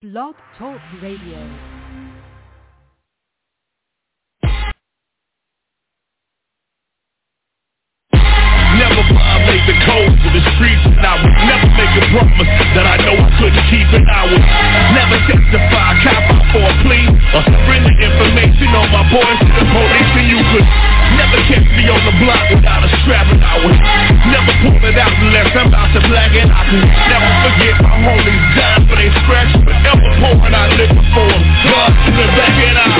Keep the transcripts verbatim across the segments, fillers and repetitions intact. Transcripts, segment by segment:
Blog Talk Radio. Never violate the codes of the streets, and I would never make a promise that I know I couldn't keep, and I would never testify, cop out for a plea, or surrender information on my boys to the police, and you could never catch me on the block without a strap, and I would never pull it out unless I'm about to black, and I could never forget my homies dying for they scratch, but ever pouring I live for them, God to the back, and I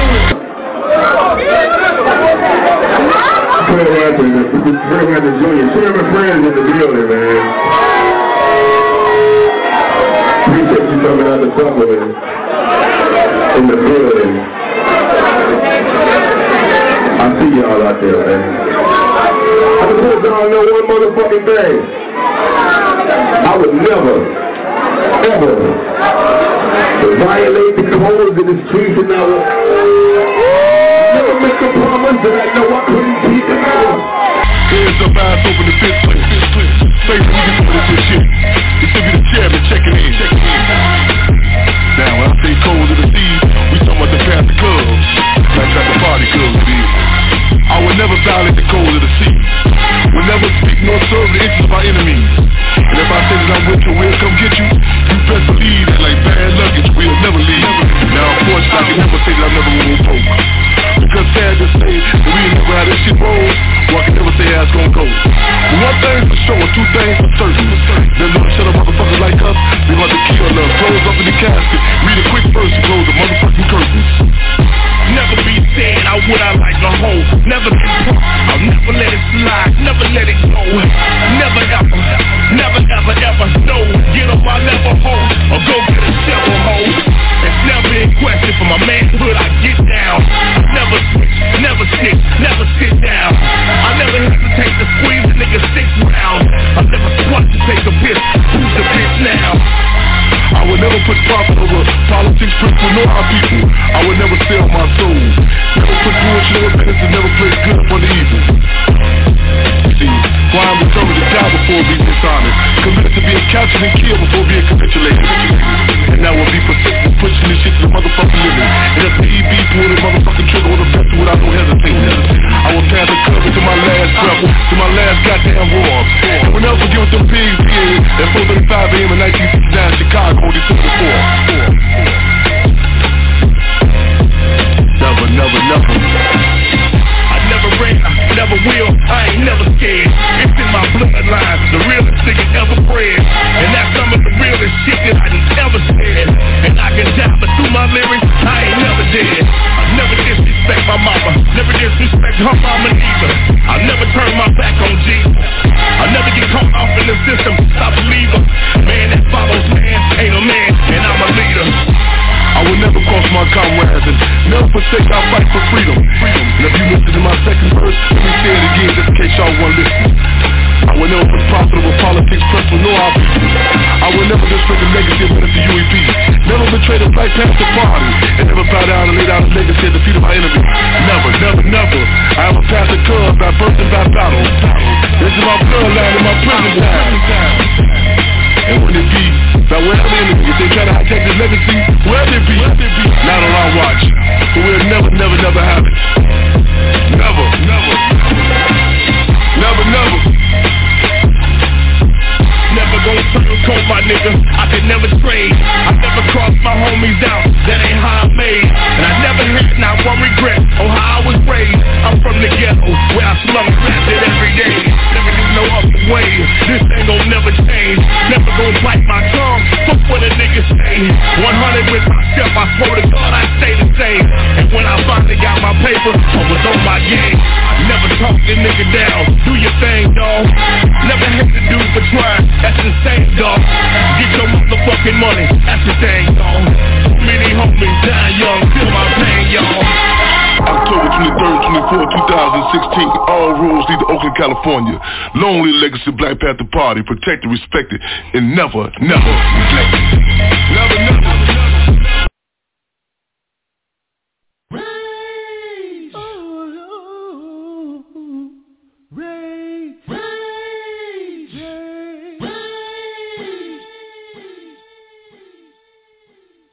Fred Hampton, Fred Hampton Junior Chairman Friends in the building, man. Appreciate you coming out to supplement in the building. I see y'all out there, man. I just want y'all to know one motherfucking thing. I would never, ever violate the codes of the streets, and I would never make a promise that I know I couldn't keep, and I would. Hands up, eyes open, the fifth place. Face, we just doing this shit. It should be the chairman checking in. Now, when I say codes of the sea, we talking about the path of clubs. Like at the party clubs, it is. I would never violate the codes of the sea. Would never speak nor serve the interests of our enemies. And if I say that I'm with you, we'll come get you, you best believe that like bad luggage, we'll never leave. Now, of course, I can never say that I'm never gonna poke. Because sad to say that we ain't never had this shit roll, well, I can never say how it's gonna go. But one thing for sure, two things for certain. There's no shut up motherfuckers like us, we about to kill us. Close up in the casket, read a quick verse to close the motherfucking curtains. Never be sad, I would I like a hoe. Never be broke, I'll never let it slide, never let it go. Never ever, never ever ever, no. Get on my level, hoe, or go get a shovel, hoe. It's never in question for my manhood, I get down. Never switch, never sit, never sit down. I never hesitate to squeeze a nigga six rounds. I never squat to take a piss, who's the bitch now? I would never put profit over politics, principle, nor our people. I would never sell my soul. Never put bullshit over business and never play good for the evil. See, why I'm determined to die before being dishonest. Committed to being captured and killed before being capitulated. And that will be persistent, pushing this shit to the motherfucking limit. And if the E B pull the motherfucking trigger on the vessel without no hesitation, I will pass the cover to my last breath, to my last goddamn war. And we'll never forget what them pigs did at four thirty-five a m in nineteen sixty-nine in Chicago on December fourth. Never, never, never. I never ran, I never will, I ain't never scared. It's in my bloodline, the realest nigga ever bred. And that's some of the realest shit that I done ever said. And I can die, but through my lyrics, I ain't never dead. I never disrespect my mama, never disrespect her mama neither. I never turn my back on Jesus. I never get caught off in the system, stop believer. Man that follows man, ain't a man, and I'm a leader. I will never cross my comrades and never forsake our fight for freedom. Freedom. And if you listen to my second verse, let me say it again just in case y'all want to listen. I will never put profitable politics, principle, nor our people. I will never disrespect the legacy of Minister U E P. Never betray the Black Panther Party. And never bow down and lay down the legacy at the feet of my enemy. Never, never, never. I have a past of cause by birth and by battle. This is my bloodline and my prison time. And when it be, that wherever the enemy, if they try to hijack this legacy, wherever it be, not on our watch. But we'll never, never, never have it. Never, never. Never, never. Never gonna sugarcoat my nigga, I could never trade. I never crossed my homies out, that ain't how I made. And I never had not one regret on how I was raised. I'm from the ghetto, where I slum blasted every day. Never knew no other way, this ain't gon' never change. Never gonna bite my tongue, fuck what a nigga say. one hundred with myself, I swear to God I stay the same. And when I finally got my paper, I was on my game. I never talk a nigga down, do your thing, dawg. Never hate the dude for trying, that's the same, dawg. Get your motherfucking money, that's the thing, dawg. Too many homies die young, feel my pain, y'all. October twenty-third, twenty-fourth, two thousand sixteen. All roads lead to Oakland, California. Long live legacy Black Panther Party. Protected, respected, and never, never neglected. Never, never, never. Raise. Oh, raise. Raise. Raise.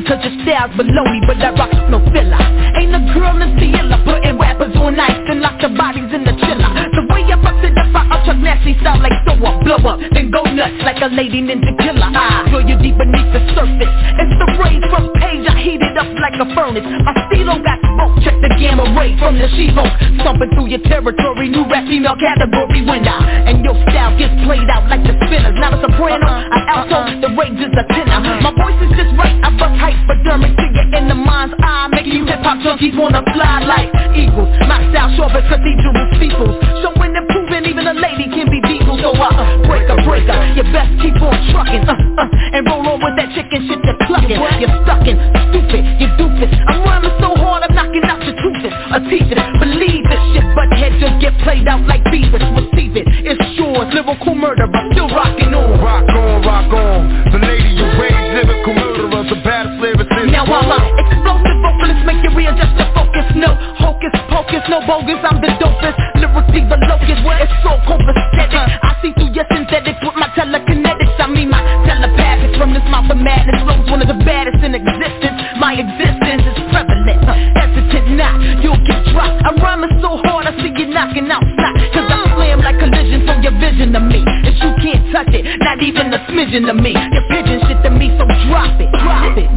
cause your style's below me, but I rock no filler. Ain't a girl in Ciela putting rappers on ice and lock the bodies in the chiller. The way I bust it up, I chuck nasty style like throw up, blow up, then go nuts like a lady ninja killer. I feel you deep beneath the surface. It's the rays from page, I heat it up like a furnace. My stilo got smoke, check the gamma ray from the She-Hulk. Stomping through your territory, new rap female category winner. And your style gets played out like the spinners. Not a soprano, an alto, the range is a tenor. My voice is just right, I bust hypodermic to you in the mind's eye. Making you hip-hop junkies wanna fly like eagles. My style short as cathedral steeples. Showing and proving even a lady can be diesel. So I uh, break a breaker, you best keep on trucking uh, uh, and roll on with that chicken shit you're clucking. You're stuckin', stupid, you doofus. I'm rhyming so hard I'm knocking out your toothless. A teacher, believe this shit, but head just get played out like beavers. Receive it, it's yours, lyrical murder, but still rocking on. Rock on, rock on, the lady you rage, lyrical murderer, the baddest lyricist. Now I'm a explosive vocalist, make you readjust your focus. No hocus pocus, no bogus, I'm the dopest. Lyrically the locust, it's so copacetic. I see through your synthetics with my telekinetics. I mean my telepathics from this mouth of madness. Flows one of the baddest in existence. My existence is prevalent, hesitant not, you'll get dropped. I'm rhyming so hard I see you knocking out snot. Cause I slam like collision from your vision of me. And you can't touch it, not even a smidgen of me. Your pigeon shit to me, so drop it, drop it.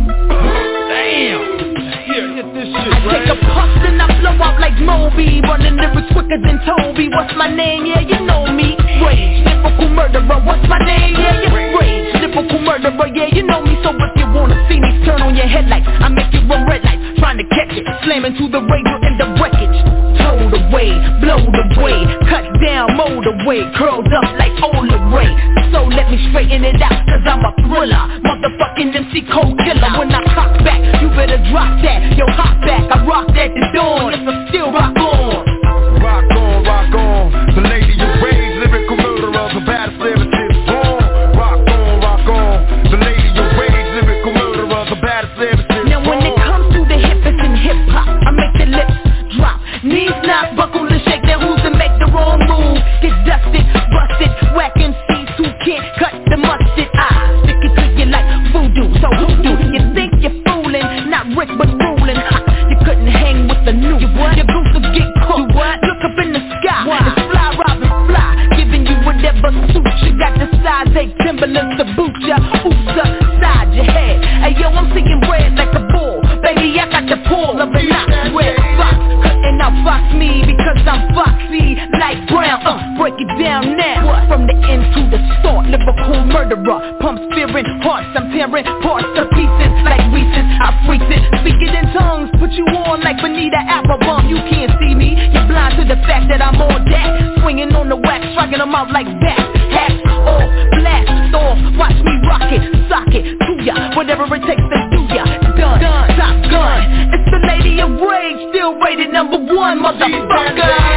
Damn! Here, hit this shit, I take a puff and I blow out like Moby. Running lyrics quicker than Toby. What's my name? Yeah, you know me. Rage, lyrical murderer. What's my name? Yeah, you rage, lyrical murderer. Yeah, you know me. So if you wanna see me, turn on your headlights. I make you run red lights, trying to catch it. Slamming to the radio and the wreckage. Towed away, blowed away, cut down, mowed away, curled up like Ola Ray. So let me straighten it out, cause I'm a thriller. Motherfucking M C cold killer. When I cock back, you better drop that. Yo, hop back, I rock that the dawn. Yes, I still rock on. Rock on, rock on, the lady you rage, lyrical murderer, the baddest lyricist. Born. Rock on, rock on, the lady you rage, lyrical murderer, the baddest lyricist. Now when it comes to the hippest in hip-hop, I make the lips drop. Knees not buckle and shake. Now who's to make the wrong move? Get dusted, busted, whacking seeds who can't cut the mustard. I stick it to you like voodoo. So who do you think you're fooling? Not Rick but ruling. You couldn't hang with the new. Your goose will get cooked. Look up in the sky. It's fly, Robin, fly. Giving you whatever suits you. Got the size eight Timberlands to boot ya. Oops upside your head. Hey yo, I'm seeing red like a bull. Baby, I got the pull of a knot. Red fox, cutting out fox me because I'm foxy like Brown. Uh, break it down now. From the end to the start, lyrical murderer. Pumps fearing hearts, I'm tearing parts to pieces like Reese's. I freak it, speak it in tongues, put you on like Bonita Applebum. You can't see me, you're blind to the fact that I'm on that. Swinging on the wax, striking them out like that. Hats off, blast off, watch me rock it, sock it to ya. Whatever it takes to do ya, done, done. Top gun. It's the lady of rage, still rated number one, motherfucker.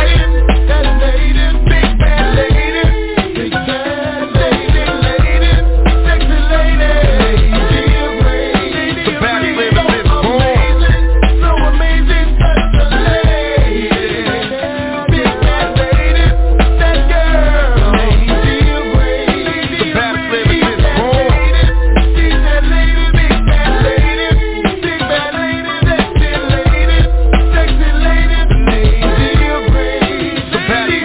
That lady, big bad lady, big bad lady, lady, sexy lady, lady of rage, the baddest lyricist born. So amazing, such a lady, big bad lady, that girl, lady of rage, the baddest lyricist born. She's that lady, big bad lady, big bad lady, sexy lady, sexy lady, lady of rage. The baddest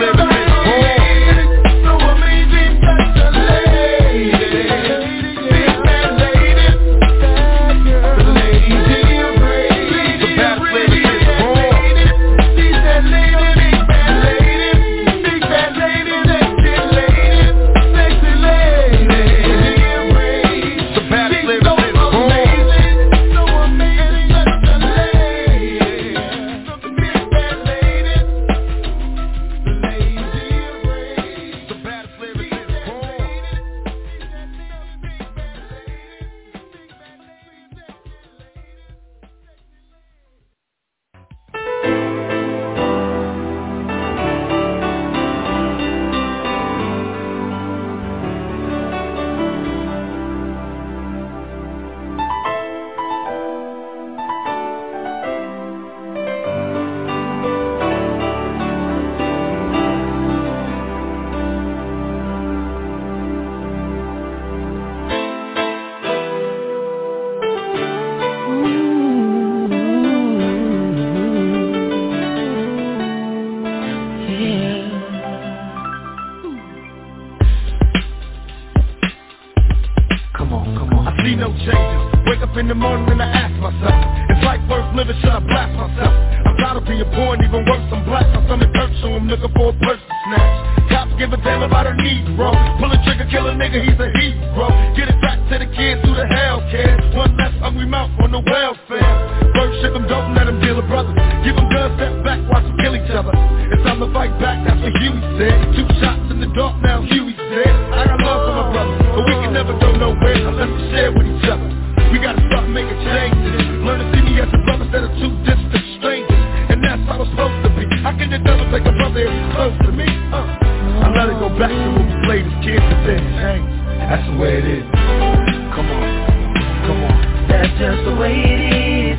in the morning and I ask myself, is life worth living, should I blast myself? I'm tired of being poor and even worse, I'm black. My stomach hurts, so I'm looking for a purse to snatch. Cops give a damn about a Negro. Pull a trigger, kill a nigga, he's a hero. Get it back to the kids who the hell cares. One less hungry mouth on the welfare. Worship them, don't let them deal a brother. Give them guns, step back, watch them kill each other. It's time to fight back, that's what Huey said. Two shots in the dark, now Huey's dead. I got love for my brother, but we can never go nowhere unless we share with each other. We gotta start making changes. Learn to see me as a brother instead of two distant strangers. And that's how it's supposed to be. How can the devil take a brother if he's close to me? Uh, I let it go back to when we played as kids and then change. That's the way it is. Come on, come on. That's just the way it is.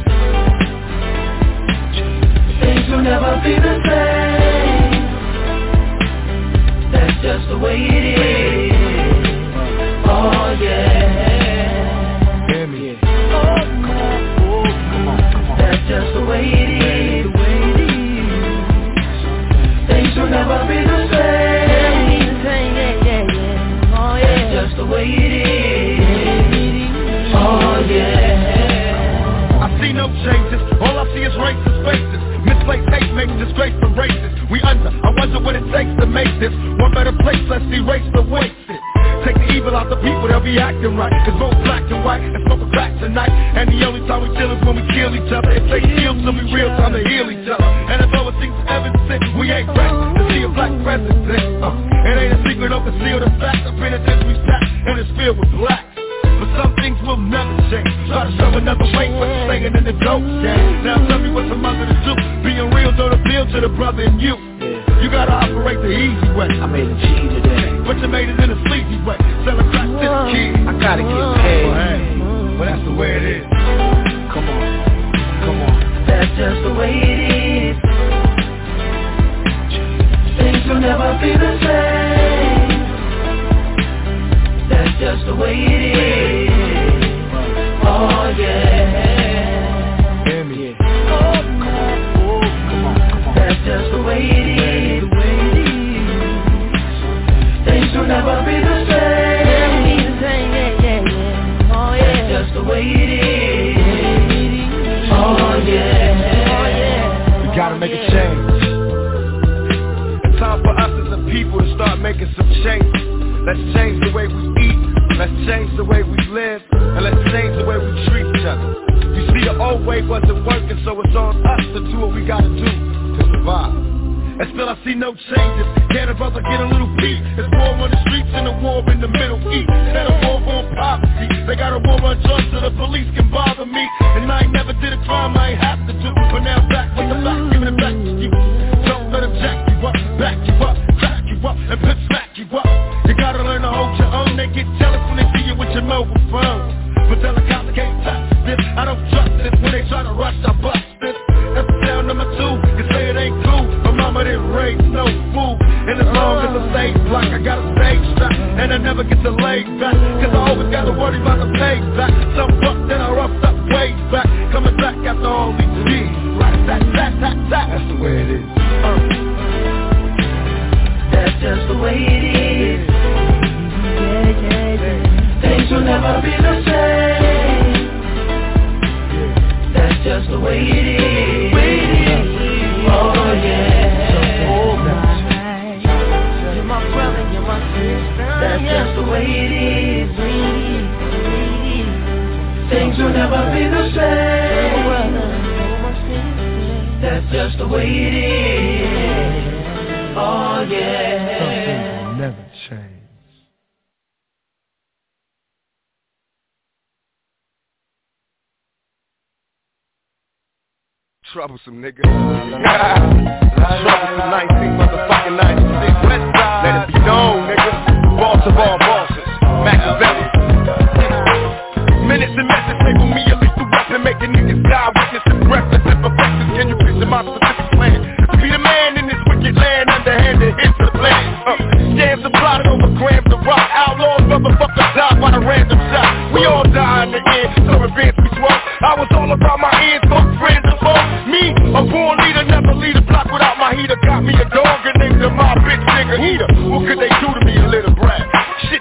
Things will never be the same. That's just the way it is. Oh yeah. Hear me. Oh, come on. Oh, come on, come on. That's just the way it is. Things will never be the same. Oh yeah. That's just the way it is. Oh yeah. I see no changes. All I see is racist faces. Misplaced hate makes disgrace for races. We under, I wonder what it takes to make this one better place. Let's erase the wasted. Take the evil out the people, they'll be acting right. Cause both black and white and smoke a crack tonight. And the only time we chill is when we kill each other. If they heal, so we real time to heal each other. And if overseas ever since we ain't ready to see a black president. Uh, it ain't a secret, don't conceal the fact. The penitentiary's packed and it's filled with blacks. But some things will never change. Try to shove another way, but you're staying in the dope game. Now tell me what's a mother to do. Being real don't appeal to the brother in you. You gotta operate the easy way. I made a G today, but you made it in a sleazy way. Selling crack to the kids. I gotta get paid. Well, hey, well that's the way it is. Come on, come on. That's just the way it is. Things will never be the same. That's just the way it is. Oh yeah. Hear me. Oh, come on. Oh, come on, come on. That's just the way it is. Things will never be the same. Oh yeah. That's just the way it is. Oh yeah. We gotta make a change. It's time for us as a people to start making some changes. Let's change the way we eat, let's change the way we live, and let's change the way we treat each other. You see, the old way wasn't working, so it's on us to do what we gotta do to survive. And still I see no changes. Can a brother get a little peace? It's war on the streets and a war in the Middle East. And a war on poverty. They got a war on drugs so the police can bother me. And I ain't never did a crime I ain't have to do. But now I'm back with the back, giving it back to you. Don't let them jack you up, back you up, back you up, and put smack you up. You gotta learn to hold your own. They get jealous when they see you with your mobile phone. But tell the cops I can't touch this. I don't trust this. When they try to rush, I bust this. That's the sound number two. You say it ain't cool, but mama didn't raise no fool. And as long as I stay black, I got a stage strap. And I never get to lay back, cause I always gotta worry about the payback. Some fuck that I roughed up way back. Coming back after all these years. Right, that, that, that, that. That's the way it is. Uh. That's just the way it is. Yeah, yeah, yeah. Things will never be the same. That's just the way it is. Oh yeah. You're my brother, you're my sister. That's just the way it is. Things will never be the same. That's just the way it is. Oh yeah. Something never change. Troublesome nigga. Troublesome nineteen motherfucking ninety-six. Let it be known, nigga. Baltimore bosses. Machiavelli. Minutes and messages label me a lethal weapon, making niggas die, witness and breathless imperfections. Can you picture my specific plan? To be the man in this wicked land, underhanded hits the plan. Uh, scams are plotted over grams of rock. Outlaws, motherfuckers die by a random shot. We all die in the end, so revenge we swung. I was all about my ends, fuck friends and foes. Me, a born leader, never lead a block without my heater. Got me a dog and named her my bitch nigga heater. What could they do to me, a little brat? Shit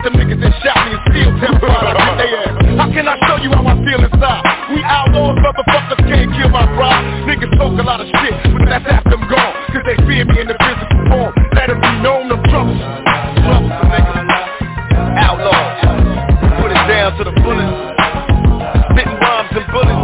lot of shit, but that's after I'm gone. Cause they fear me in the physical form. Let them be known I'm troublesome. Troublesome, nigga. Outlaws. Put it down to the fullest. Spitting rhymes and bullets.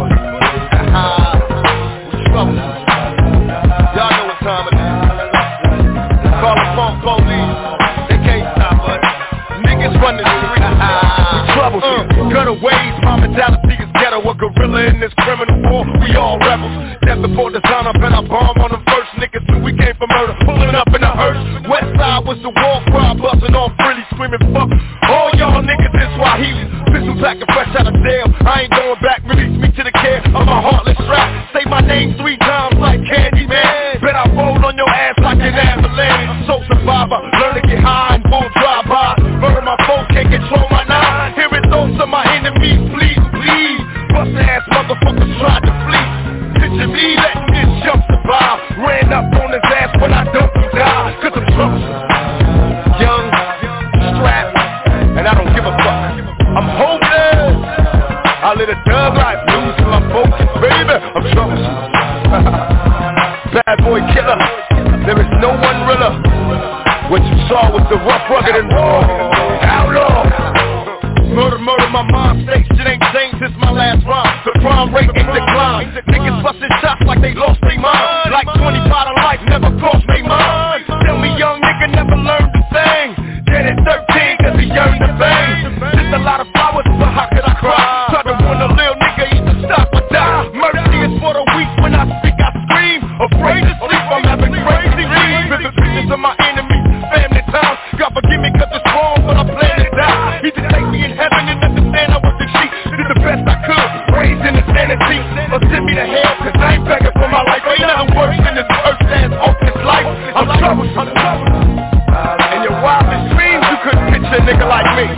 We troublesome. Y'all know what time it is. Call the funk police. They can't stop us. Niggas running the streets. We troublesome. Uh, gutter ways, my mentality is ghetto. A gorilla in this criminal war. We all rebels. Death before the sun up and I bomb on them first. Niggas knew we came for murder. Pulling up in a hearse. West side was the war cry. Busting off really screaming fuck. All y'all niggas in Swahili. Pistol black and fresh out of jail. I ain't going back. Release me to the care of my heartless rap. Say my name three times like Candyman. Bet I roll on your ass like an avalanche. So survivor. Learn to get high and full drive-by. Murder my foes, can't control my nine. Hearing thoughts of my enemies bleed, bleed. Bustin' ass motherfuckers tried to flee. Picture me letting this jump survive. Ran up on his ass when I dumped him down. Cause I'm troublesome. Young, strapped, and I don't give a fuck. I'm hopeless. I live a thug life, losing my focus, baby. I'm troublesome. Bad boy killer. There is no one realer. What you saw was the rough, rugged, and raw. Outlaw. Murder, murder, my mind state. Shit ain't changed since my last rhyme. The crime rate ain't declined. Niggas bustin' shots like they lost their mind. Like twenty-five to life never crossed their mind. Tell me young nigga never learned to sing. Dead at thirteen cause he yearned to fame. Just a lot of flowers, but how could I cry? Try to warn a little nigga either stop or die. Mercy is for the weak, when I speak I scream. Afraid to sleep, I'm having crazy dreams. Vivid visions of my enemies, family time. God forgive me cause it's wrong, but I plan to die. He just take me in heaven and understand I was the sheep. Did the best I could, raised in insanity. Or send me to hell cause I ain't begging for my life. Ain't nothing worse than this earth ass hopeless life. I'm troublesome. In your wildest dreams you couldn't picture a nigga like me.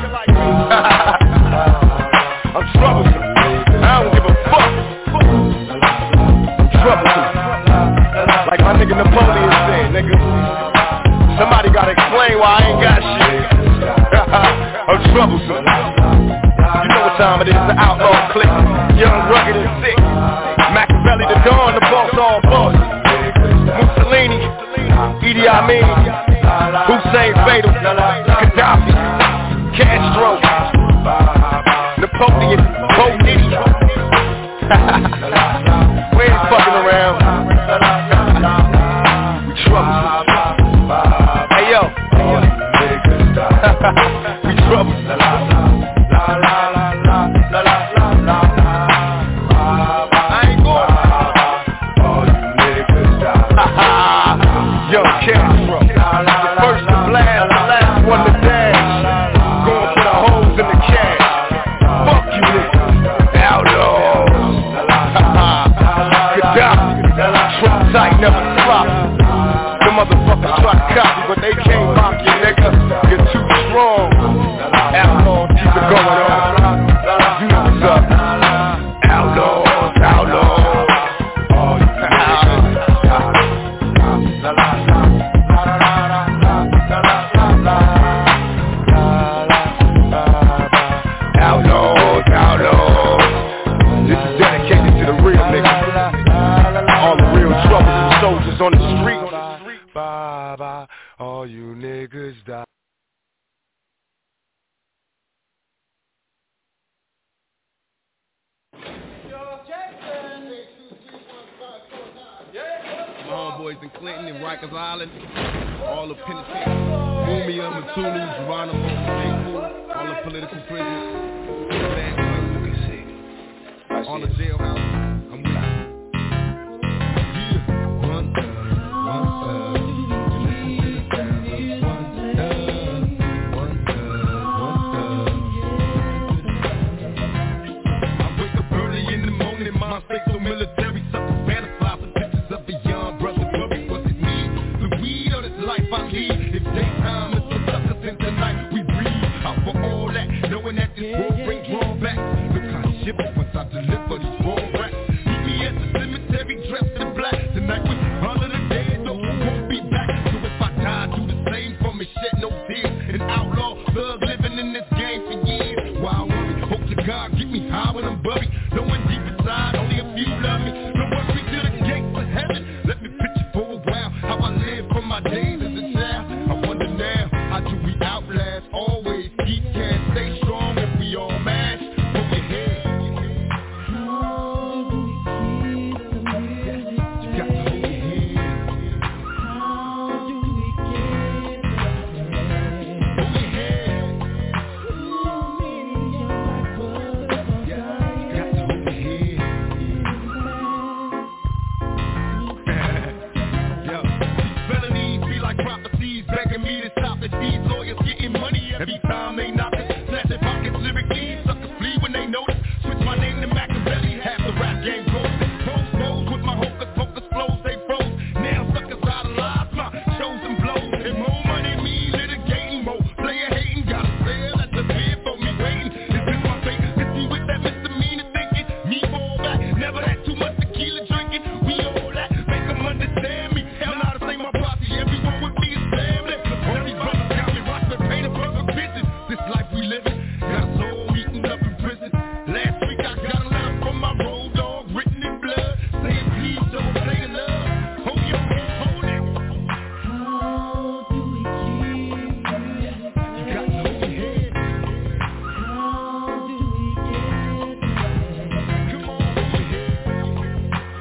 I'm troublesome. I don't give a fuck. I'm troublesome. Like my nigga Napoleon said, nigga. Somebody gotta explain why I ain't got shit. I'm troublesome. You know what time it is, the outlaw clique. Young, rugged, and sick. Machiavelli, the Dawn, the boss, all boss. Mussolini, Idi Amin, Hussein Fatal, Gaddafi, Castro, Napoleon, Bo Nitty. We ain't fucking around. We troublesome. Hey yo, we troublesome. I ain't going. Yo, Castro, the first to blast, the last one to dash. Going for the holes in the cash. Fuck you niggas, outlaws. Gaddafi, Trump tight, never flop. The motherfuckers try to copy, but they can't mock you, nigga. You're too strong. Outlaws, keep it going on. You know what's up. Outlaws, outlaws. Outlaws, outlaws. This is dedicated to the real niggas. All the real troublesome soldiers on the street. Bye bye, all you niggas die. Homeboys in Clinton and Rikers Island, all the penitentiaries, Mumia, Matulu, Geronimo, J. all the political prisoners, all the jailhouses. I'm with you. Yeah. One thug, one thug, you listen to the sound of one thug, one thug, one thug. I wake up early in the morning, my face so military, suckers fantasize with pictures of the young brother worry what it means. The weed of this life I lead. If daytime is the suckers in the night we breathe. Out for all that, knowing that this world brings drawbacks. Look how I shiver once I deliver these raw raps. Every time they knock it, snatch their pockets lyrically. Suckers flee when they notice. Switch my name to Machiavelli. Half the rap game goes. Pose, pose with my hocus pocus flows, they froze. Now suckers idolize my shows and blows. And more money me litigating, more player hating. Gotta sell at the bid for me waiting. Is this my fate? Is he with that misdemeanor thinking? Me fall back, never had too much tequila drinking. We all that, make them understand me. Hell nah, this ain't my posse, everyone with me is family. All these brothers got me watch me paint a perfect vision. This life we living, got us all eating up in prison. Last week I got a letter from my road dog, written in blood, saying please don't play the love. Hold your head, hold it. How do we keep You got to hold your head. How do we get there? Come on, hold your head.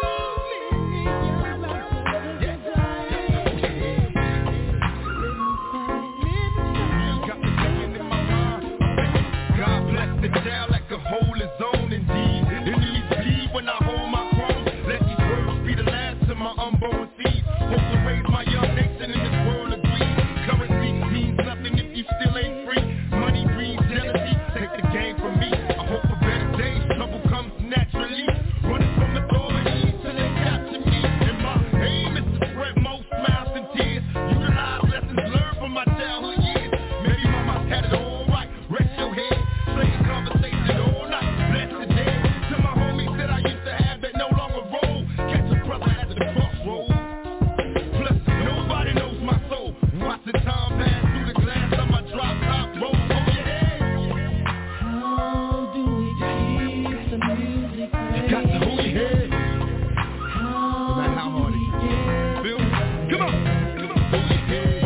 Got me thinking in my mind. God bless the child that could hold his own indeed. Enemies bleed when I hold my throne. Let these words be the last of my unborn seed. Hope to raise my young nation in this world of greed. Currency means nothing if you still ain't free. Money breeds jealousy, take the game from me. I hope for better days, trouble comes naturally. Running from the authorities till they capture me. And my aim is to spread more smiles and tears. Utilize lessons learned from my childhood years. Maybe mama had it all right, rest your head. Slaying conversation all night, bless the dead. To my homies that I used to have that no longer roll. Catch a brother at the crossroads. Plus, nobody knows my soul. Watch the time pass through the glass of my drop top roll. Hold your head. How do we keep the music You got to hold your head. No matter how hard it is. Feel me? Come on. Come on. Hold your head.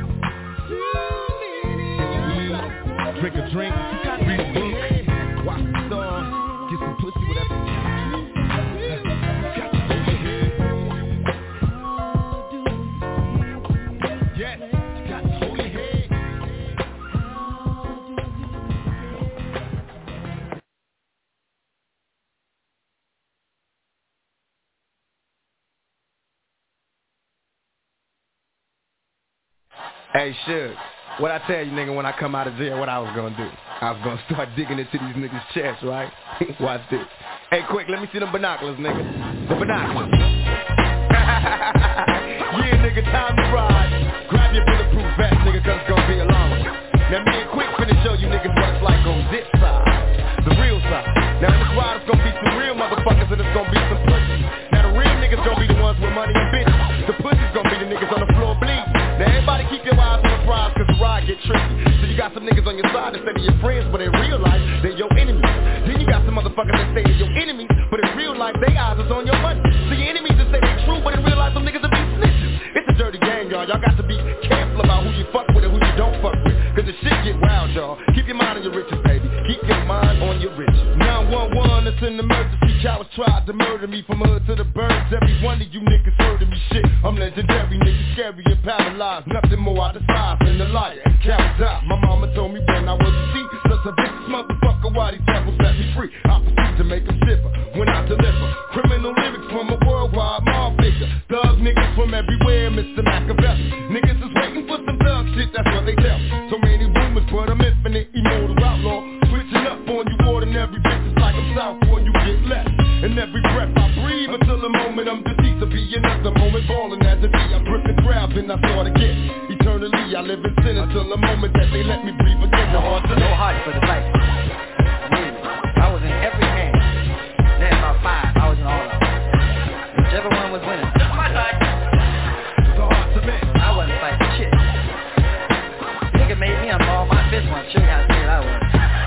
Drink a drink, read a book, watch the stars, get some pussy, whatever. Got to hold your head. Yes, you got to hold your head. Hey, Suge, what I tell you, nigga, when I come out of jail, what I was gonna do? I was gonna start digging into these niggas' chests, right? Watch this. Hey, quick, let me see them binoculars, nigga. The binoculars. Yeah, nigga, time to ride. Grab your bulletproof vest, nigga, cause it's gonna be a long one. Now, me and Quick finna show you niggas what it's like on this side. The real side. Now, in this ride, it's gonna be some real motherfuckers and it's gonna be some pussies. Now, the real niggas gonna be the ones with money and bitches. The pussies gonna be the niggas on the floor bleeding. Now everybody keep your eyes on the prize cause the ride get tricky. So you got some niggas on your side that say they're your friends, but in real life, they're your enemies. Then you got some motherfuckers that say they're your enemies, but in real life, they eyes is on your money. So your enemies that say they're true, but in real life, some niggas will be snitches. It's a dirty game, y'all. Y'all got to be careful about who you fuck with and who you don't fuck with. Cause the shit get wild, y'all. Keep your mind on your riches, baby. Keep your mind on your riches. nine one one, it's an emergency. Cowards tried to murder me from hood to the birds. Every one of you niggas heard of me, shit. I'm legendary, niggas scary and paralyzed. Nothing more out of size than the liar and cowards out. My mama told me when I was a seat, such a bitch motherfucker, why these devils set me free? I proceed to make them shiver when I deliver criminal lyrics from a worldwide mob figure. Thug niggas from everywhere, Mister Machiavelli. Niggas is waiting for some thug shit, that's what they tell me. So many rumors, but I'm infinite, immortal outlaw. Switching up on you ordinary bitches like I'm south before you get left. And every breath I breathe until the moment I'm deceased to be another moment balling as a D. I grip and grab and I start again. Eternally I live in sin until the moment that they let me breathe again. The hard to So hard for the fight. I mean, I was in every game. Then about five, I was in all of them. Whichever one was winning. Just my side. So hard to miss. I wasn't fighting shit. Nigga made me unball my fist once. Show you how scared I was.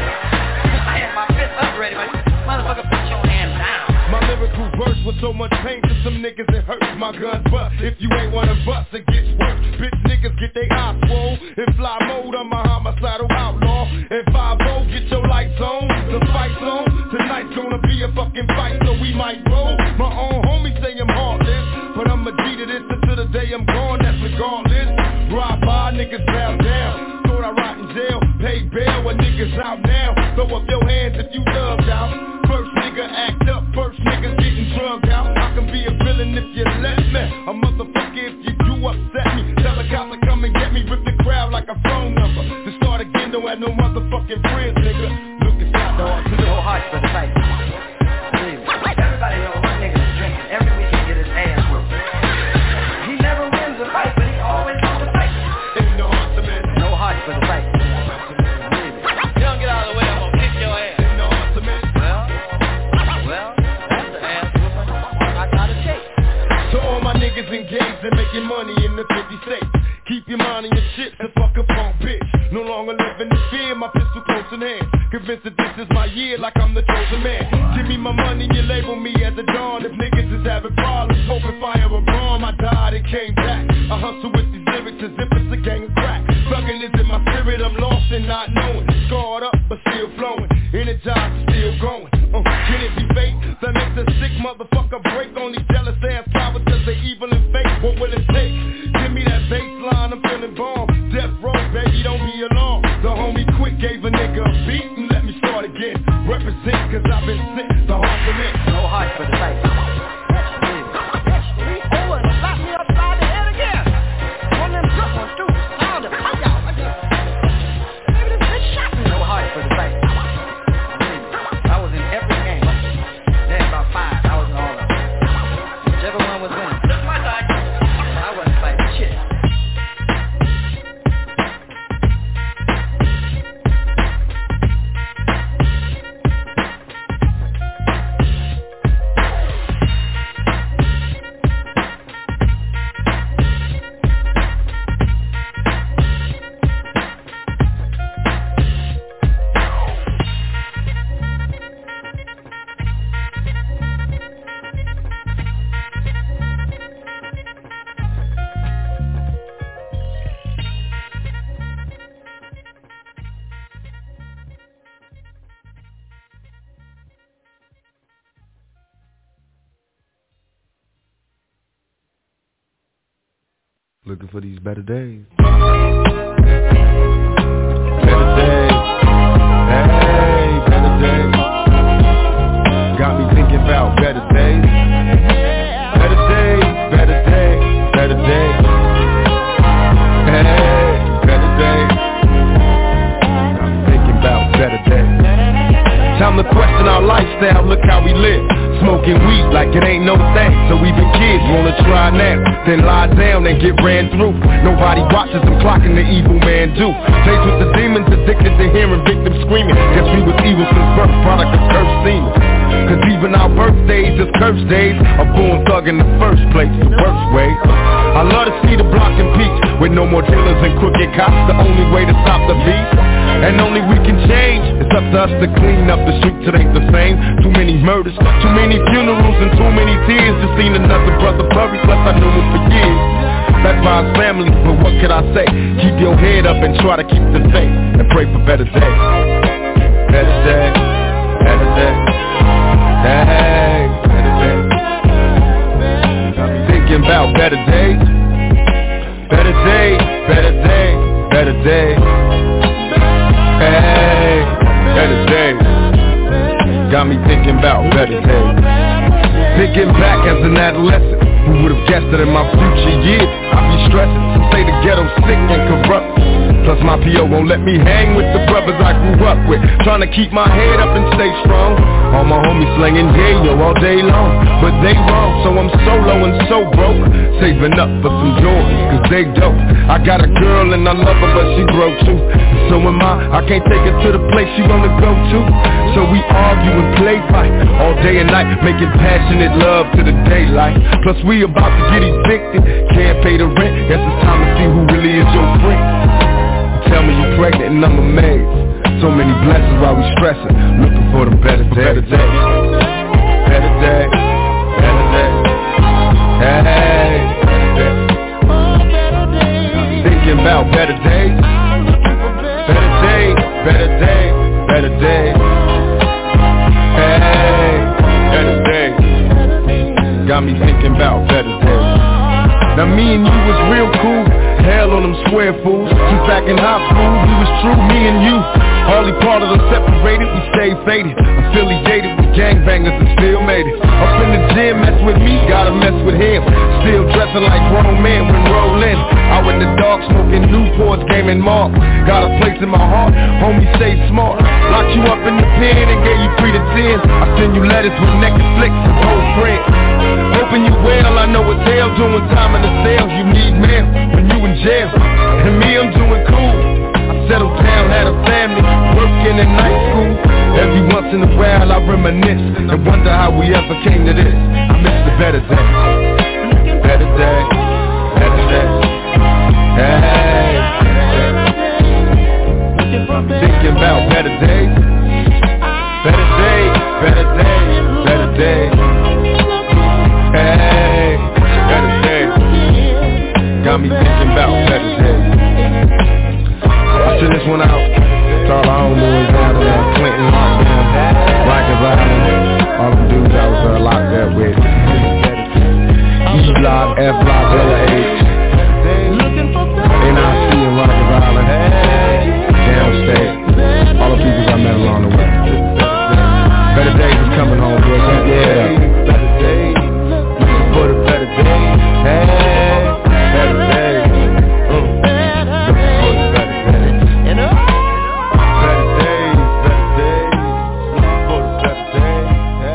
I had my fist up ready, but motherfucker, put your hand down. My lyrical verse with so much pain to some niggas it hurts. My gun bust. If you ain't one of us, it gets worse. Bitch niggas get they eyes swole. In fly mode, I'm a homicidal outlaw. And five oh, get your lights on. The fight's on. Tonight's gonna be a fucking fight, so we might roll. My own homies say I'm heartless, but I'm a G to this until the day I'm gone. That's regardless. Ride by, niggas bow down. Thought I rot in jail, pay bail when niggas out now. Throw up your hands if you thugged out. First nigga act up, first nigga getting drugged out. I can be a villain if you let me. A motherfucker if you do upset me. Tell a cop to come and get me, rip the crowd like a phone number. To start my niggas engaged in making money in the fifty states. Keep your mind on your shit and fuck a punk bitch. No longer living in fear, my pistol close in hand. Convinced that this is my year like I'm the chosen man. Give me my money, you label me as a dawn. If niggas is having problems, open fire a bomb. I died and came back. I hustle with these lyrics as if it's a gang of crack. Thuggin' is in my spirit, I'm lost and not knowing. Scarred up but still flowing, energized still going. uh, Can it be fake? That makes a sick motherfucker break on these jealous ass cowards cause they evil and fake. What will it take? Give me that baseline, I'm feeling bomb. Death row, baby, don't be alarmed. The homie quick gave a nigga a beat and let me start again. Represent cause I've been sick, the heart for me. No heart for the fight. Looking for these better days. Better days. Hey, better days. Got me thinking about better days. Better days, better days, better days. Hey, better days. Got me thinking about better days. Time to question our lifestyle, look how we live. Smoking weed like it ain't no thing. So even kids wanna try now, then lie down and get ran through. Nobody watches them clocking the evil man do. Faced with the demons, addicted to hearing victims screaming. Guess we was evil since birth, product of cursed demons. Cause even our birthdays is cursed days. A born thug in the first place, the worst way. I love to see the block in peace, with no more dealers and crooked cops. The only way to stop the beast, and only we can change. It's up to us to clean up the streets, it ain't the same. Too many murders, too many funerals, and too many tears. Just seen another brother buried, plus I knew him for years. That's my family, but what can I say? Keep your head up and try to keep the faith, and pray for better days. Better days, better days. Hey, better days. Thinking about better days. Better days, better days, better days. Hey, better days. Got me thinking about better days. Thinking back as an adolescent, who would've guessed that in my future years I'd be stressing. Some say the ghetto's sick and corrupt, plus my P O won't let me hang with the brothers I grew up with. Trying to keep my head up and stay strong. All my homies slinging yayo all day long, but they wrong, so I'm solo and so broke. Saving up for some Jordans, cause they dope. I got a girl and I love her, but she broke too. So am I, I can't take her to the place she wanna go to. So we argue and play fight all day and night, making passionate love to the daylight. Plus we about to get evicted, can't pay the rent. Guess it's time to see who really is your friend. Tell me you pregnant and I'm amazed. So many blessings while we stressing, looking for the better days. Better days, better days, better days. Hey, better days. Thinking about better days. Better days, better days, better days. Hey, better days. Got me thinking about better days. Now me and you was real cool, hell on them square fools. Since back in high school, we was true, me and you. Hardly part of them separated, we stayed faded. Affiliated with gangbangers and still made it. Up in the gym, mess with me, gotta mess with him. Still dressing like grown men when rolling. Out in the dark, smoking Newports, gaming mark. Got a place in my heart, homie stay smart. Locked you up in the pen and gave you three to ten. I send you letters with naked flicks and old friends. Hoping you well, I know it's hell doing time in the cell. You need mail when you in jail, and me I'm doing cool. I settled down, had a family, working in night school. Every once in a while I reminisce and wonder how we ever came to this. I miss the better days, better got me thinking about better days. I send this one out to all the homeboys down in uh, Clinton, Rikers Island, all them dudes I was uh, locked up with. E-Block, F-Block, L A H, N I C in Rikers Island, downstate, all the people I met along the way. Better days is coming home, boys. Yeah. Better days. Looking for the better days. Hey, better days. Mm. Looking for the better days. Better days, better days. Looking for the better days.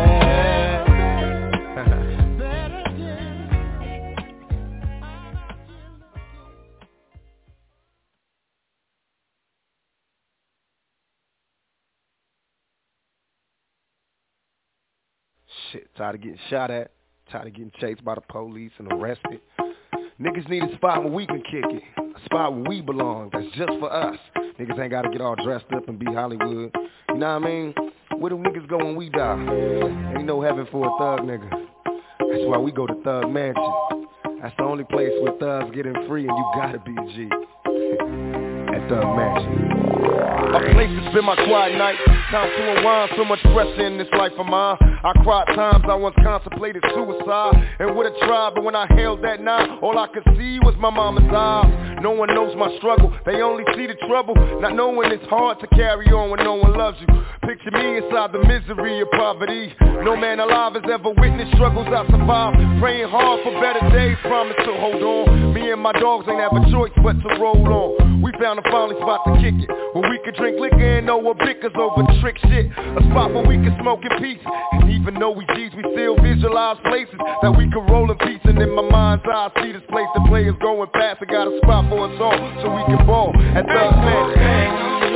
Shit, tired of getting shot at, tired of getting chased by the police and arrested. Niggas need a spot where we can kick it, a spot where we belong, that's just for us. Niggas ain't gotta get all dressed up and be Hollywood. You know what I mean? Where do niggas go when we die? Ain't no heaven for a thug nigga. That's why we go to Thug Mansion. That's the only place where thugs getting free and you gotta be a G. At Thug Mansion. A place to spend my quiet night. Time to unwind, so much pressure in this life of mine. I cried times I once contemplated suicide and would've tried, but when I held that knife, all I could see was my mama's eyes. No one knows my struggle, they only see the trouble, not knowing it's hard to carry on when no one loves you. Picture me inside the misery of poverty. No man alive has ever witnessed struggles I survived. Praying hard for better days, promise to hold on. Me and my dogs ain't have a choice but to roll on. We found a finally spot to kick it, where we could drink liquor and know what bickers over trick shit. A spot where we could smoke in peace. And even though we G's, we still visualize places that we could roll in peace. And in my mind's eye, I see this place the players going past. I got a spot for us all, so we can ball at Thug Mansion.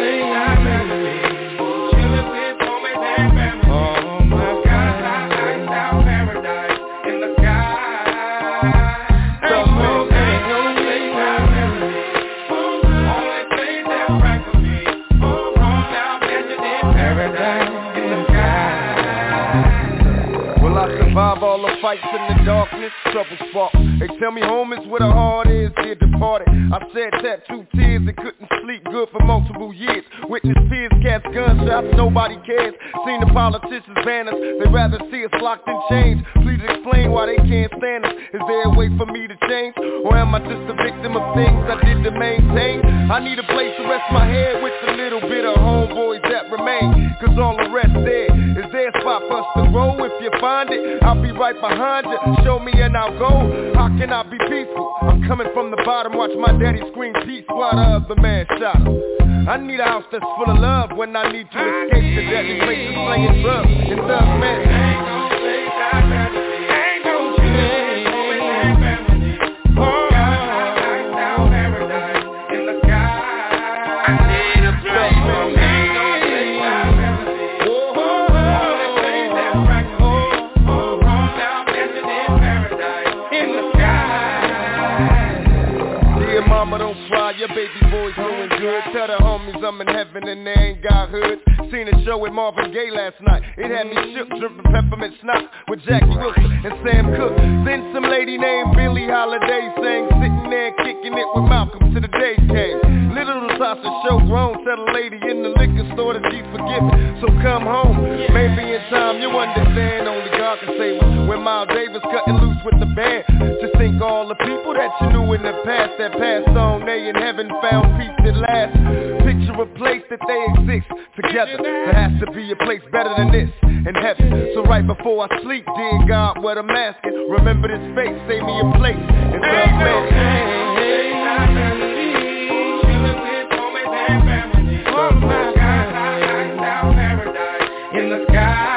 Survive all the fights in the darkness, trouble spark. They tell me home is where the heart is, dear departed. I said tattooed tears and couldn't sleep good for multiple years. Witness tears, cats, gunshots, nobody cares. Seen the politicians ban us, they rather see us locked in chains. Please explain why they can't stand us. Is there a way for me to change? Or am I just a victim of things I did to maintain? I need a place to rest my head with a little bit of homeboys that remain. Cause all the rest there, is there a spot for us to grow? If you find it, I'll be right behind you. Show me and I'll go. How can I be peaceful? I'm coming from the bottom. Watch my daddy scream peace while the other man shot him. I need a house that's full of love when I need to escape the deadly places slinging drugs in Thug Mansion. Ain't no place I'd rather be. Ain't no place always have family. Oh, paradise down paradise in the sky. I need a place. Ain't no place I'd rather be. Oh, only place that's right for me. Oh, wrong down dancing in paradise in the sky. Dear mama, don't cry, your baby boy's doing good. Tell the homies I'm in heaven and they ain't got hood. Seen a show with Marvin Gaye last night. It had me shook, dripping peppermint snot with Jackie Wilson and Sam Cooke. Then some lady named Billie Holiday sang, sitting there kicking it with Malcolm to the day came. Little Tasha show grown, tell a lady in the liquor store that she's forgiven. So come home, maybe in time you understand. Only God can save us. When Miles Davis cutting loose with the band, just think all the people that you knew in the past that passed on, they in heaven found peace at last. Picture a place that they exist together. There has to be a place better than this in heaven. So right before I sleep, dear God, what I'm asking, remember this face, save me a place in Thug Mansion. In the sky.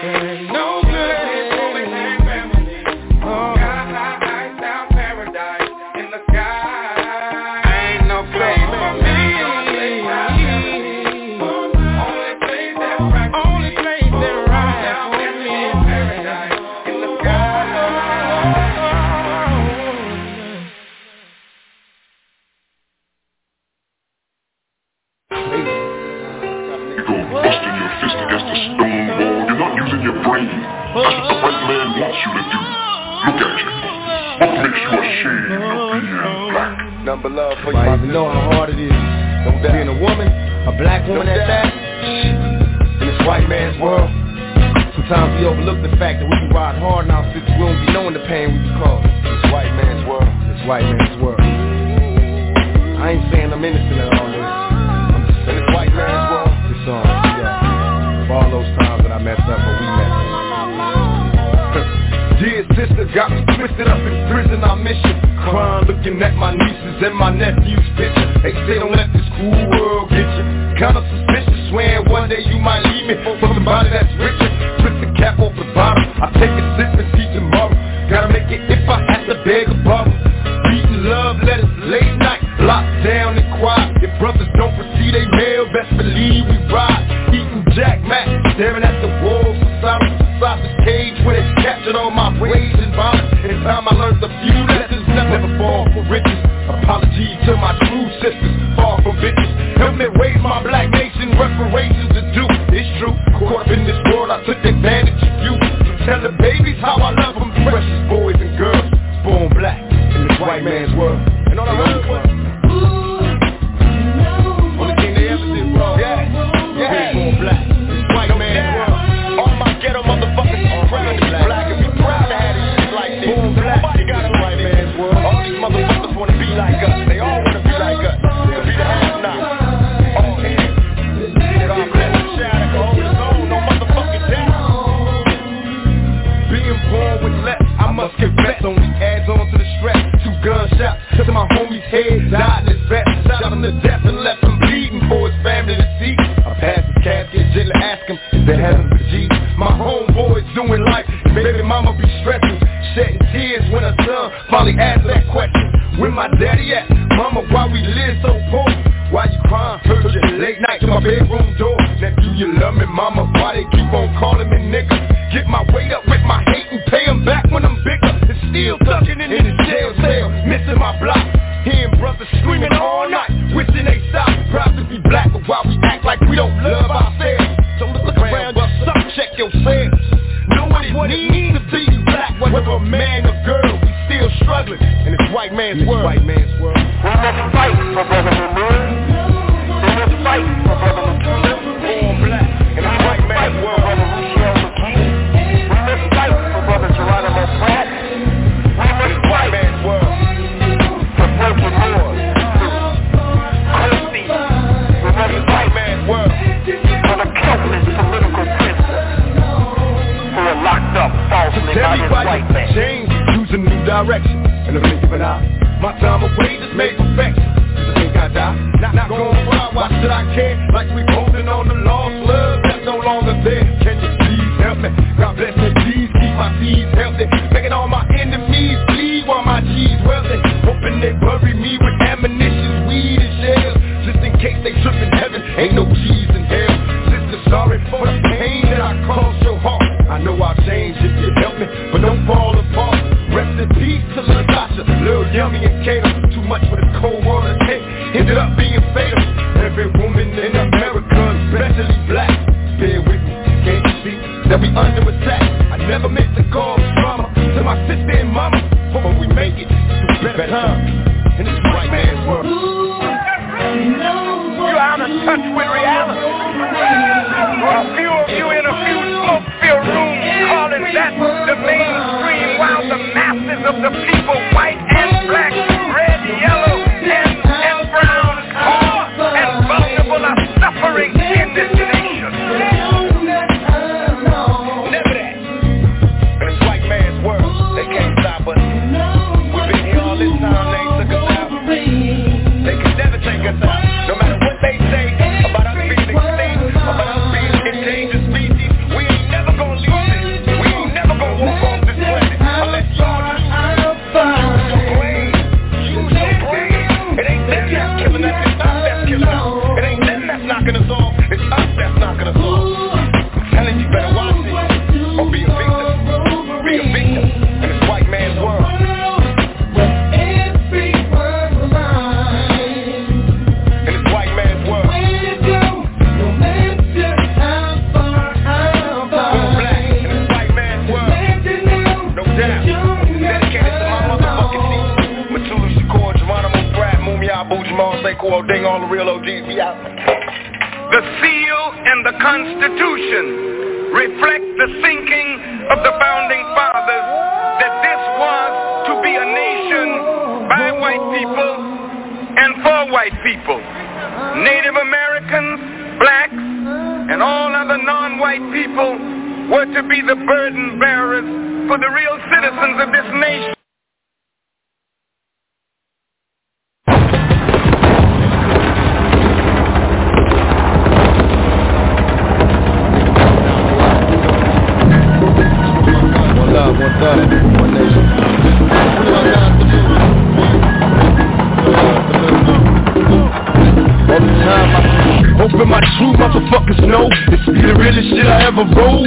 Paradise makes you ashamed of being black. Number love for you. I even know how hard it is. Don't being a woman, a black woman at that, in this white man's world. Sometimes we overlook the fact that we can ride hard in our cities. We don't be knowing the pain we be causing. This white man's world. This white man's world. I ain't saying I'm innocent at all this. I'm just saying this white man's world. This song, yeah. For all those times that I messed up or we messed up. Dear sister, got me twisted up in prison, I miss you. Crying, looking at my nieces and my nephews' picture. They say don't let this cool world get you. Kinda suspicious, swearing one day you might leave me for somebody that's richer. Twist the cap off the bottom, I take a sip and see tomorrow. Gotta make it if I have to beg a bottle. Reading love letters late night, locked down and quiet. If brothers don't receive they mail, best believe we ride. Eating Jack Mac, staring at the walls of silence. This cage where they captured all my rage and violence. In time I learned a few lessons, never fall for riches. Apologies to my true sisters, far from bitches. Help me raise my black nation, reparations to do. It's true, caught up in this world, I took advantage of you. Tell the babies how I love them, precious boys and girls, born black in this white man's world. And all I heard was, only thing they ever did wrong, yeah, yeah, born black, this white man's world. All my ghetto motherfuckers are proud to be black and be proud to have this shit like this. Born black, nobody got a white man's world. All these motherfuckers wanna be like us, they all wanna be like us, to be the have-not. All here, God bless the child that can hold his own, no motherfucking doubt. Being born with less, I must confess, only adds on to the stress. Two gunshots to my homie's head, died in his vest. Shot him to death and left him bleeding for his family to see. I passed his casket, gently ask him, is there heaven for Jesus? My homeboy's doing life, baby mama be stressing, shedding tears when her son finally asked that question. Where my daddy at? Mama, why we live so poor? Why you crying? Heard you late night to my bedroom door. Now do you love me, mama? Why they keep on calling me nigga? Get my weight up with my hate and pay them back when I'm bigger. And still tucking in the jail cell, missing my block. Hearing brothers screaming all night, wishing they stop. Proud to be black, but why we act like we don't love ourselves? So look around, bust up, check yourself. Know what it means to be black, whether a man or girl, we still struggling in this white man's world. White man's world. We must fight for brotherhood. We must fight for brotherhood. Born black in this white man's world. Brother Luciano McKee. We must fight for brother Geronimo Pratt. We must fight man's world for broken laws. Christy. We must fight man's world for the countless political prisoners who are locked up falsely by this white man. Change, use a new direction, and I'm thinking it out. My time away just made perfection. Cause I think I die. Not, not going far, why should I care? Like we holding on to lost love that's no longer there. Can you please help me? God bless me, please keep my seeds healthy. Making all my enemies bleed while my G's wealthy. Hoping they bury me with ammunition, weed and shells. Just in case they trip in heaven, ain't no G's in hell. Sister, sorry for the pain that I caused your heart. I know I'll change if you help me, but don't fall apart. Rest in peace to Lil Tasha, Lil Yummy and Kato. Too much for the cold war to take, ended up being fatal. Every woman in America, especially black, bear with me, can't you see that we under attack? I never meant to cause drama to my sister and mama, but when we make it through better times in this white man's world. You're out of touch with reality. A few of you in a few smoke-filled rooms calling that the mainstream, while the masses of the people, white and black, red, yellow, and, and brown, poor and vulnerable, are suffering in this nation. Never that. In this white man's world, they can't stop us. We've been here all this time, they took us out. They can never take us out. No matter what they say about us being extinct, about us being endangered species, we ain't never gonna leave this. We ain't never gonna walk off this planet unless y'all do. Jamal, Sekou, Ding, all the real O Gs, we out. The seal and the Constitution reflect the thinking of the founding fathers that this was to be a nation by white people and for white people. Native Americans, blacks, and all other non-white people were to be the burden bearers for the real citizens of this nation. One love, one love, one nation. All the time I open my true motherfuckers know this be the realest shit I ever wrote.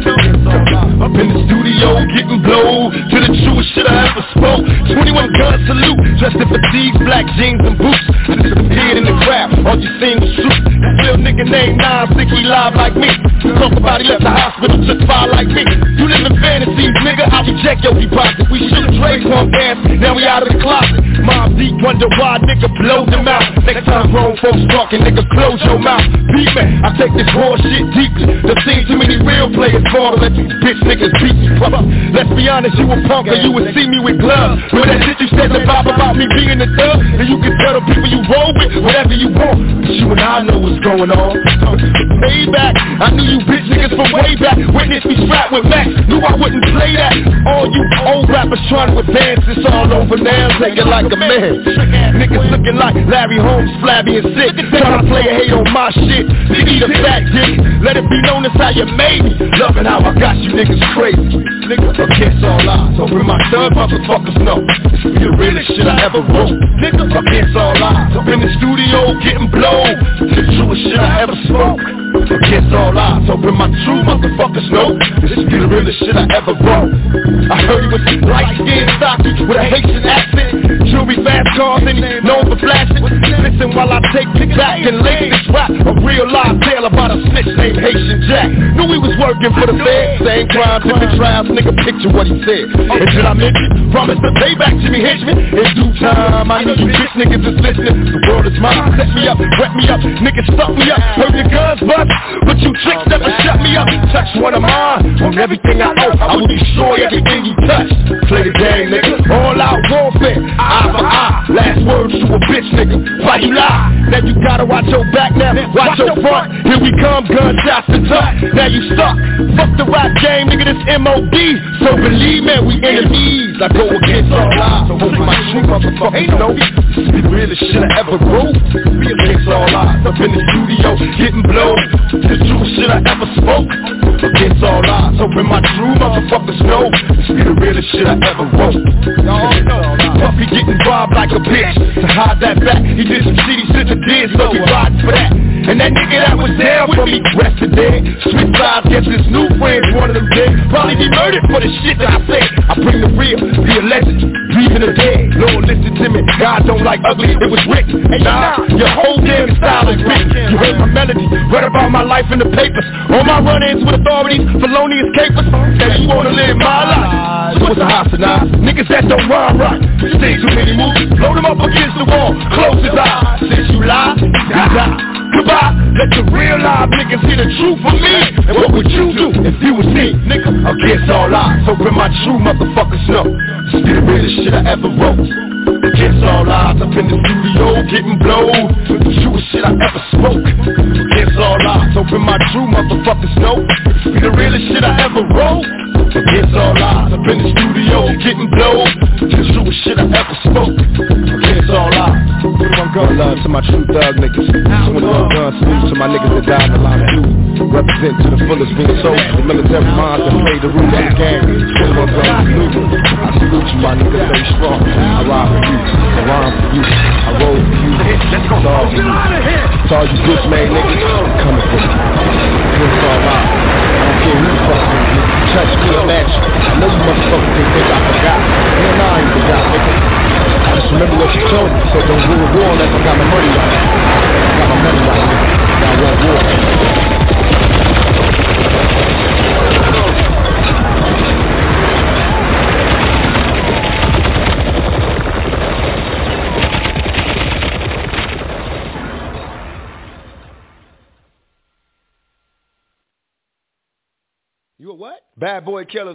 Up in the studio getting blowed to the truest shit I ever spoke. Twenty-one gun salute, dressed in fatigues, black jeans and boots. I disappeared in the crowd, all you seen was suit. This little nigga named Nine, think he live like me. Talk about he left the hospital, took fire like me. You live in fantasies, nigga, I reject your deposit. We shoot Dre pump ass, now we out of the closet. Mob deep, wonder why, nigga, blow them out. Next time grown folks talking, nigga, close your mouth. Beat me, I take this raw shit deeply. There's seen too many real players fall to let these bitch niggas beat me. Let's be honest, you a punk or you would see me with gloves. But that shit you said the vibe about me being the thug, and you can tell the people you roll with whatever you want. But you and I know what's going on. Payback, I knew you bitch niggas from way back. Witness me strapped with Max, knew I wouldn't play that. All you old rappers trying to advance, it's all over now. Take it like a man. Niggas looking like Larry Holmes, flabby and sick. Trying to play a hate on my shit. Nigga, eat a fat dick. Let it be known as how you made me. Loving how I got you niggas crazy. Nigga, against all odds. Open my thug motherfuckers know this be the realest shit I ever wrote. Nigga, against all odds. Up in the studio getting blown. The truest shit I ever spoke. Against all odds. Open my true motherfuckers know this be the realest shit I ever wrote. I heard he was light-skinned, stocky, with a Haitian accent. Jewelry, fast cars, and he's known for flashing. Listen while I take it back and lay this rap. A real live tale about a snitch named Haitian Jack. Knew he was working for the feds. Same crime, different trials, nigga, picture what he said. And did I mention? Promise to pay back Jimmy Henchman. In due time, I know you bitch niggas is listening. The world is mine, set me up, wet me up. Niggas stuck me up, heard your guns bust. But you tricks never shut me up. Touch one of mine, on everything I owe, I will destroy everything you touch. Play the game, nigga, all out warfare. Eye for eye, last words to a bitch, nigga. Why you lie? Now you gotta watch your back now, watch your front. Here we come, gunshots to tuck. Now you stuck, fuck the rap game, nigga, this M O D. So believe me, we enemies. I go against all odds, so hold my true motherfuckers know this is the realest shit I ever wrote. Be against all odds, up in the studio, getting blown. The truest shit I ever spoke. Against all odds, hoping my true motherfuckers know this be the realest shit I ever wrote. Puffy getting robbed like a bitch. To hide that back, he did some shit he should've did, so we riding for that. And that nigga that was there with me, rested dead. Switch sides, guess his new friends, one of them dead. Probably be murdered for the shit that I said. I bring the real, be a legend, breathing the dead. Lord, listen to me, God don't like ugly, it was written. Nah, your whole damn style is written. You heard my melody, read about my life in the papers. All my run-ins with authorities, felonious capers. Now you wanna live my life, so what's a hostile? Niggas that don't rhyme right, stay too many movies, blow them up against the wall, close his eyes. Since you lie, you die. Goodbye, let the real live niggas hear the truth from me. And what would you do if you was me, nigga? Against all odds, hoping my true motherfuckers know this be the realest shit I ever wrote. Against all odds, up in the studio, getting blowed. The truest shit I ever spoke. Against all odds, hoping my true motherfuckers know this be the realest shit I ever wrote. Against all odds, up in the studio, getting blowed. The truest shit I ever spoke. Against all odds. twenty-one gun love to my true thug niggas. twenty-one gun salute to my niggas that died in the line of duty. Represent to the fullest being sold to the military minds that play the rule of the game. twenty-one gun salute. I salute you, my niggas, stay strong. I ride for you, I rhyme for you, I roll for you. It's all for you. It's all you bitch made niggas. I'm coming for you. Against all odds. I don't care who fucking with you. Touch me or match you. I know you motherfuckers think think I forgot. Hell nah, I ain't forgot, nigga. I just remember what you told me. So don't rule a war unless I got my money right. I got my money right. Now I want war. You a what? Bad boy killers.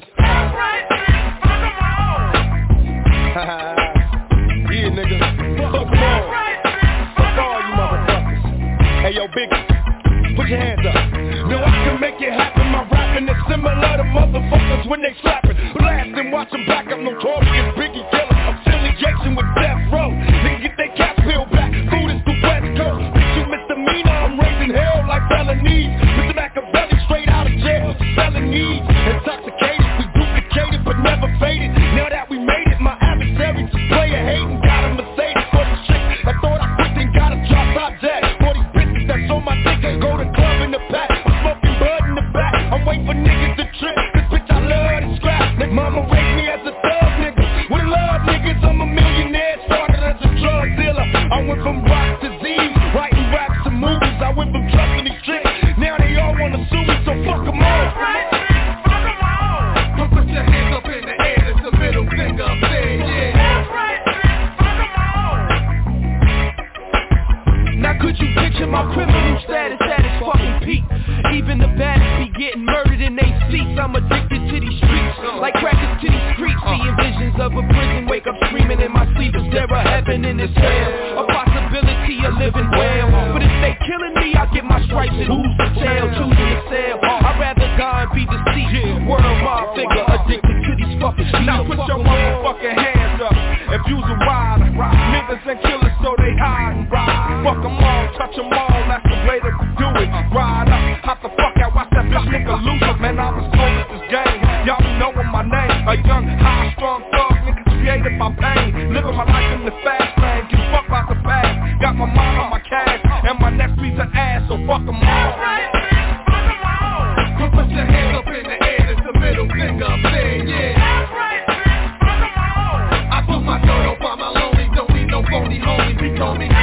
Yeah, nigga. Fuck them all. Fuck all you motherfuckers. Hey, yo, Biggie, put your hands up. No, I can make it happen. My rapping is similar to motherfuckers when they slapping. Blast and watch them back up. Notorious Biggie killer. Affiliation with Death Row. They get their cash bill back. Food is the West Coast. Bitch, you misdemeanor. I'm raising hell like felonies. Mister Machiavelli straight out of jail. Felonies. Intoxicated. We duplicated but never faded. Now that we made it, my adversaries player hating. Got a Mercedes for the shit. I thought I quit and got a drop top jack. For these bitches that's on my dick. Go to club in the back. I'm smoking bud in the back. I'm waiting for niggas to trip. This bitch I love to scrap. Nigga, mama raised me as a thug nigga. With a love niggas, I'm a millionaire. Started as a drug dealer. I went from rock to Z. Writing raps and movies. I went from trusting these tricks. Now they all wanna sue me, so fuck them all. Put your hands up in the air. It's the middle finger up there, yeah. Now could you picture my criminal status at its fucking peak? Even the baddest be getting murdered in they seats. I'm addicted to these streets, like crackers to these streets. Seeing visions of a prison, wake up screaming in my sleep. Is there a heaven in this hell? A possibility of living well. But if they killing me, I get my stripes and who's to tell? Choosing to sell, I'd rather die and be deceased. Word of my figure, addicted to these fucking streets. Now put your motherfucking hands up if you's a rider. Niggas and killers so they hide and ride. Fuck them all, touch them all, that's the way to do it. Ride up, hop the fuck out, watch that bitch nigga lose it. Man, I was cold at this game, y'all know my name. A young, high, strong thug, nigga created by pain. Living my life in the fast lane, get fucked by the past. Got my mind on my cash, and my next piece of ass, so fuck them all. Put your hands up in the air, it's the middle finger up there, yeah. I put my dirt up on my lonely, don't need no phony homies, he told me.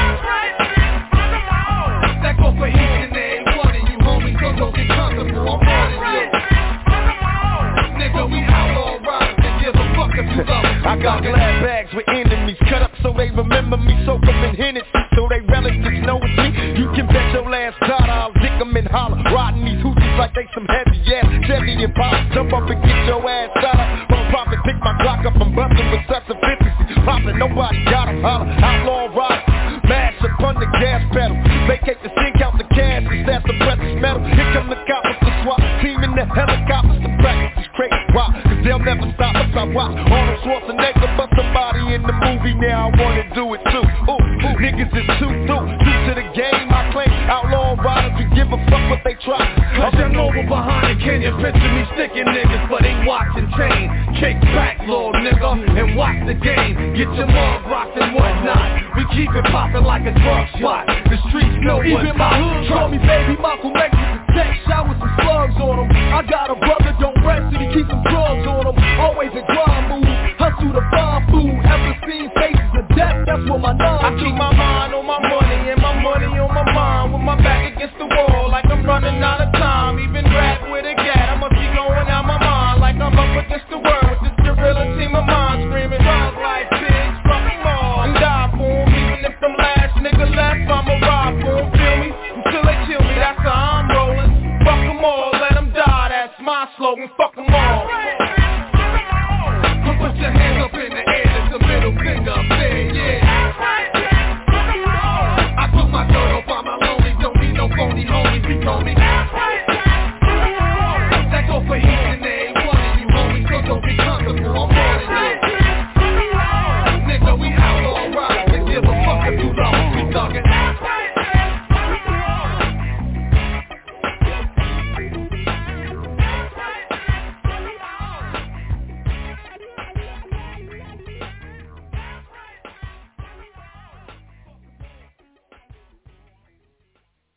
That go for each and every one of you homies, so don't get comfortable, I'm warning you. Nigga, we outlaw riders and give a fuck if you love us. I got glad bags with enemies, cut up so they remember me, soak them in Hennessy, so they relatives know it's me. You can bet your last dollar, I'll dick them and holler, riding these hoochies like they some heavy ass, Chevy and pop, jump up and get your ass dollar. From profit, pick my Glock up, I'm bustin' with specificity, poppin', nobody got them, holler, outlaw riders, mash up on the gas pedal, vacate the sink out the cash, and that's the precious metal. Here come the coppers, the SWAT team in the helicopters, the practice is crazy, why? Cause they'll never stop us, I watch Arnold Schwarzenegger, but somebody in the movie now, I wanna do it too. Ooh, ooh, niggas is too through, due to the game, I claim outlaw riders, we give a fuck what they try. Cause I'm over behind it, can you picture me sticking niggas, but ain't watching chain. Kick back, little nigga, and watch the game. Get your mug rocked and whatnot. We keep it poppin' like a drug spot. The streets know what's even my hood call me baby Michael Max with the tech shot with some slugs on him. I got a brother, don't rest till he keep some drugs on him. Always a grind move, hustle to find food. Ever seen faces of death, that's what my nine I keep my mind on my money and my money on my mind. With my back against the wall like I'm